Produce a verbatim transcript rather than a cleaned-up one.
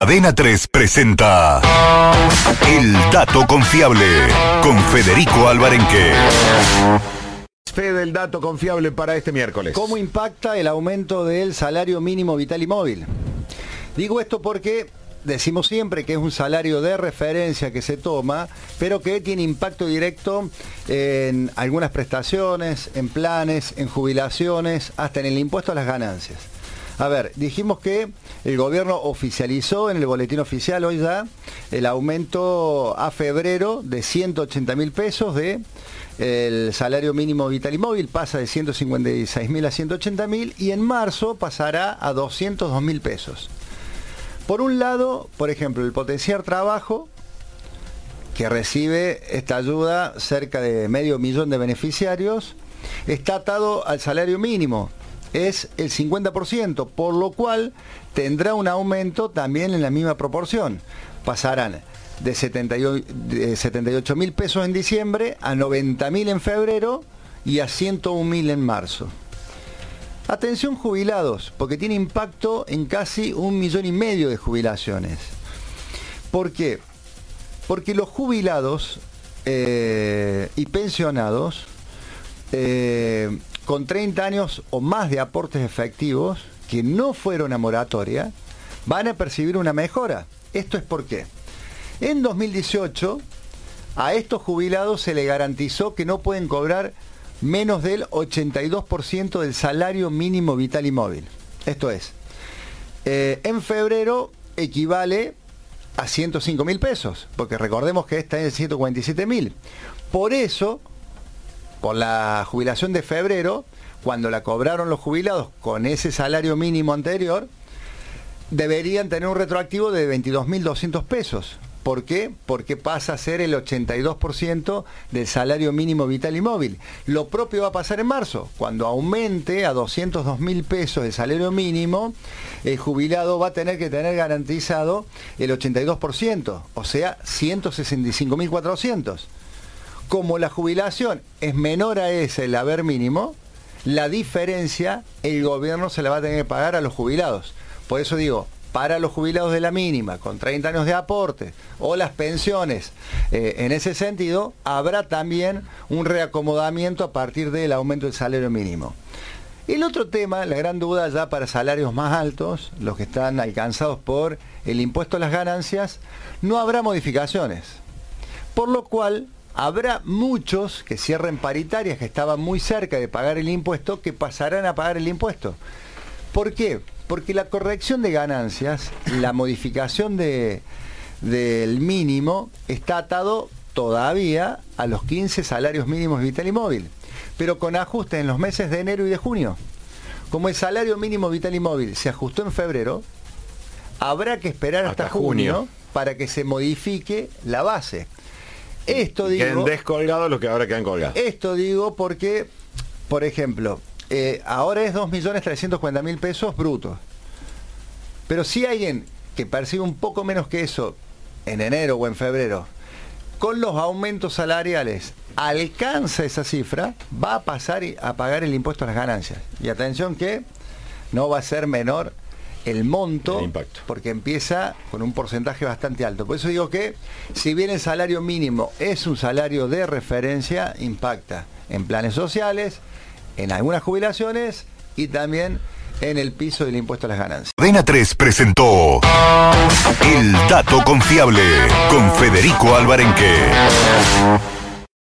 Cadena tres presenta El Dato Confiable con Federico Alvarenque. Fede, el dato confiable para este miércoles. ¿Cómo impacta el aumento del salario mínimo vital y móvil? Digo esto porque decimos siempre que es un salario de referencia que se toma, pero que tiene impacto directo en algunas prestaciones, en planes, en jubilaciones, hasta en el impuesto a las ganancias. A ver, dijimos que el gobierno oficializó en el boletín oficial hoy ya el aumento a febrero de ciento ochenta mil pesos de el salario mínimo vital y móvil, pasa de ciento cincuenta y seis mil a ciento ochenta mil, y en marzo pasará a doscientos dos mil pesos. Por un lado, por ejemplo, el potenciar trabajo, que recibe esta ayuda cerca de medio millón de beneficiarios, está atado al salario mínimo, es el cincuenta por ciento, por lo cual tendrá un aumento también en la misma proporción. Pasarán de setenta y ocho mil pesos en diciembre a noventa mil en febrero y a ciento un mil en marzo. Atención jubilados, porque tiene impacto en casi un millón y medio de jubilaciones. ¿Por qué? Porque los jubilados eh, y pensionados eh, con treinta años o más de aportes efectivos que no fueron a moratoria van a percibir una mejora. ¿Esto es por qué? En dos mil dieciocho a estos jubilados se le garantizó que no pueden cobrar menos del ochenta y dos por ciento del salario mínimo vital y móvil. Esto es, eh, en febrero equivale a ciento cinco mil pesos, porque recordemos que esta es ciento cuarenta y siete mil. Por eso, por la jubilación de febrero, cuando la cobraron los jubilados con ese salario mínimo anterior, deberían tener un retroactivo de veintidós mil doscientos pesos. ¿Por qué? Porque pasa a ser el ochenta y dos por ciento del salario mínimo vital y móvil. Lo propio va a pasar en marzo. Cuando aumente a doscientos dos mil pesos el salario mínimo, el jubilado va a tener que tener garantizado el ochenta y dos por ciento, o sea, ciento sesenta y cinco mil cuatrocientos. Como la jubilación es menor a ese, el haber mínimo, la diferencia el gobierno se la va a tener que pagar a los jubilados. Por eso digo, para los jubilados de la mínima, con treinta años de aporte, o las pensiones, eh, en ese sentido, habrá también un reacomodamiento a partir del aumento del salario mínimo. El otro tema, la gran duda ya para salarios más altos, los que están alcanzados por el impuesto a las ganancias, no habrá modificaciones. Por lo cual, habrá muchos que cierren paritarias, que estaban muy cerca de pagar el impuesto, que pasarán a pagar el impuesto. ¿Por qué? Porque la corrección de ganancias, la modificación de, del mínimo, está atado todavía a los quince salarios mínimos vital y móvil, pero con ajustes en los meses de enero y de junio. Como el salario mínimo vital y móvil se ajustó en febrero, habrá que esperar hasta, hasta junio, junio para que se modifique la base. Esto digo, queden descolgados los que ahora quedan colgados. Esto digo porque, por ejemplo, Eh, ahora es dos millones trescientos cuarenta mil pesos brutos. Pero si alguien que percibe un poco menos que eso en enero o en febrero, con los aumentos salariales, alcanza esa cifra, va a pasar a pagar el impuesto a las ganancias. Y atención que no va a ser menor el monto, el impacto, porque empieza con un porcentaje bastante alto. Por eso digo que, si bien el salario mínimo es un salario de referencia, impacta en planes sociales, en algunas jubilaciones y también en el piso del impuesto a las ganancias. Cadena tres presentó El Dato Confiable con Federico Alvarenque.